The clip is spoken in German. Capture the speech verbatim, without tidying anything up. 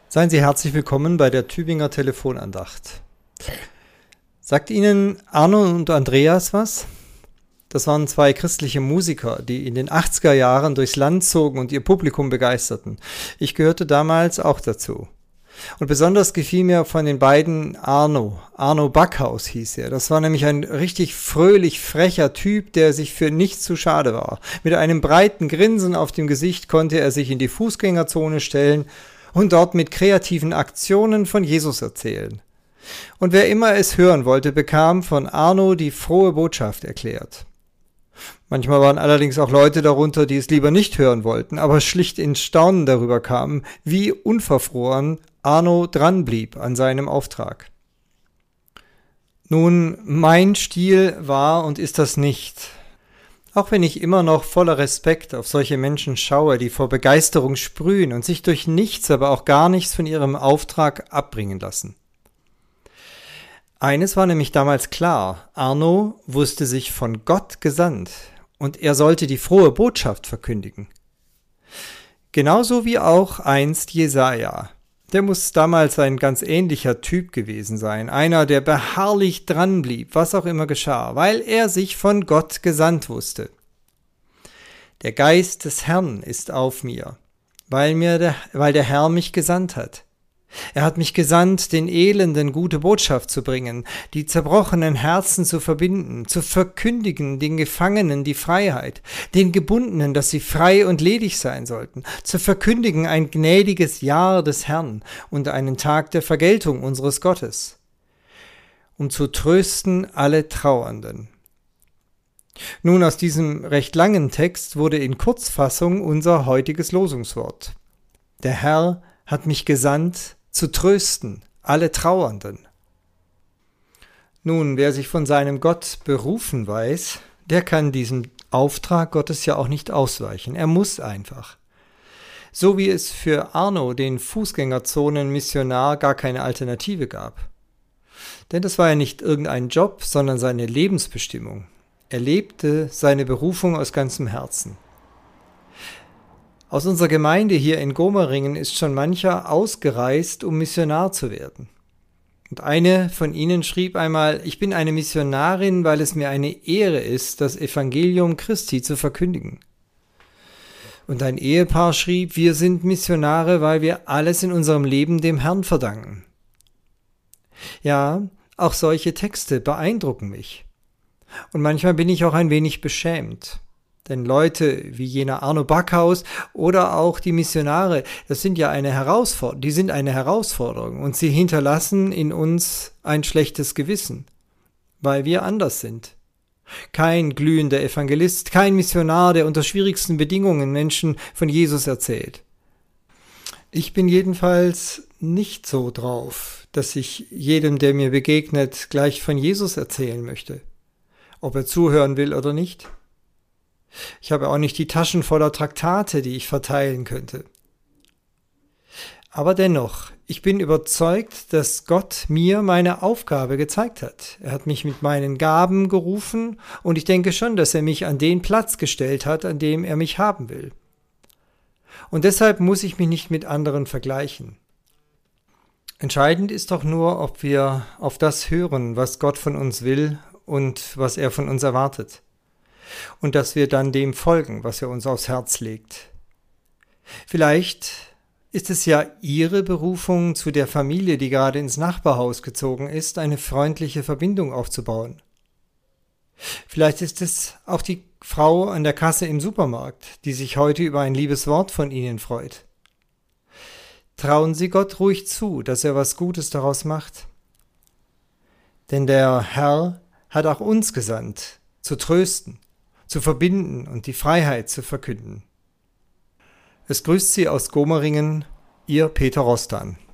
Seien Sie herzlich willkommen bei der Tübinger Telefonandacht. Sagt Ihnen Arno und Andreas was? Das waren zwei christliche Musiker, die in den achtziger Jahren durchs Land zogen und ihr Publikum begeisterten. Ich gehörte damals auch dazu. Und besonders gefiel mir von den beiden Arno. Arno Backhaus hieß er. Das war nämlich ein richtig fröhlich frecher Typ, der sich für nichts zu schade war. Mit einem breiten Grinsen auf dem Gesicht konnte er sich in die Fußgängerzone stellen und dort mit kreativen Aktionen von Jesus erzählen. Und wer immer es hören wollte, bekam von Arno die frohe Botschaft erklärt. Manchmal waren allerdings auch Leute darunter, die es lieber nicht hören wollten, aber schlicht in Staunen darüber kamen, wie unverfroren Arno dranblieb an seinem Auftrag. Nun, mein Stil war und ist das nicht. Auch wenn ich immer noch voller Respekt auf solche Menschen schaue, die vor Begeisterung sprühen und sich durch nichts, aber auch gar nichts von ihrem Auftrag abbringen lassen. Eines war nämlich damals klar: Arno wusste sich von Gott gesandt und er sollte die frohe Botschaft verkündigen. Genauso wie auch einst Jesaja. Der muss damals ein ganz ähnlicher Typ gewesen sein, einer, der beharrlich dranblieb, was auch immer geschah, weil er sich von Gott gesandt wusste. Der Geist des Herrn ist auf mir, weil, mir der, weil der Herr mich gesandt hat. Er hat mich gesandt, den Elenden gute Botschaft zu bringen, die zerbrochenen Herzen zu verbinden, zu verkündigen den Gefangenen die Freiheit, den Gebundenen, dass sie frei und ledig sein sollten, zu verkündigen ein gnädiges Jahr des Herrn und einen Tag der Vergeltung unseres Gottes, um zu trösten alle Trauernden. Nun, aus diesem recht langen Text wurde in Kurzfassung unser heutiges Losungswort. Der Herr hat mich gesandt, zu trösten alle Trauernden. Nun, wer sich von seinem Gott berufen weiß, der kann diesem Auftrag Gottes ja auch nicht ausweichen. Er muss einfach. So wie es für Arno, den Fußgängerzonen-Missionar, gar keine Alternative gab. Denn das war ja nicht irgendein Job, sondern seine Lebensbestimmung. Er lebte seine Berufung aus ganzem Herzen. Aus unserer Gemeinde hier in Gomeringen ist schon mancher ausgereist, um Missionar zu werden. Und eine von ihnen schrieb einmal: Ich bin eine Missionarin, weil es mir eine Ehre ist, das Evangelium Christi zu verkündigen. Und ein Ehepaar schrieb: Wir sind Missionare, weil wir alles in unserem Leben dem Herrn verdanken. Ja, auch solche Texte beeindrucken mich. Und manchmal bin ich auch ein wenig beschämt. Denn Leute wie jener Arno Backhaus oder auch die Missionare, das sind ja eine Herausforderung, die sind eine Herausforderung und sie hinterlassen in uns ein schlechtes Gewissen, weil wir anders sind. Kein glühender Evangelist, kein Missionar, der unter schwierigsten Bedingungen Menschen von Jesus erzählt. Ich bin jedenfalls nicht so drauf, dass ich jedem, der mir begegnet, gleich von Jesus erzählen möchte, ob er zuhören will oder nicht. Ich habe auch nicht die Taschen voller Traktate, die ich verteilen könnte. Aber dennoch, ich bin überzeugt, dass Gott mir meine Aufgabe gezeigt hat. Er hat mich mit meinen Gaben gerufen und ich denke schon, dass er mich an den Platz gestellt hat, an dem er mich haben will. Und deshalb muss ich mich nicht mit anderen vergleichen. Entscheidend ist doch nur, ob wir auf das hören, was Gott von uns will und was er von uns erwartet. Und dass wir dann dem folgen, was er uns aufs Herz legt. Vielleicht ist es ja Ihre Berufung, zu der Familie, die gerade ins Nachbarhaus gezogen ist, eine freundliche Verbindung aufzubauen. Vielleicht ist es auch die Frau an der Kasse im Supermarkt, die sich heute über ein liebes Wort von Ihnen freut. Trauen Sie Gott ruhig zu, dass er was Gutes daraus macht. Denn der Herr hat auch uns gesandt, zu trösten, zu verbinden und die Freiheit zu verkünden. Es grüßt Sie aus Gomeringen, Ihr Peter Rostan.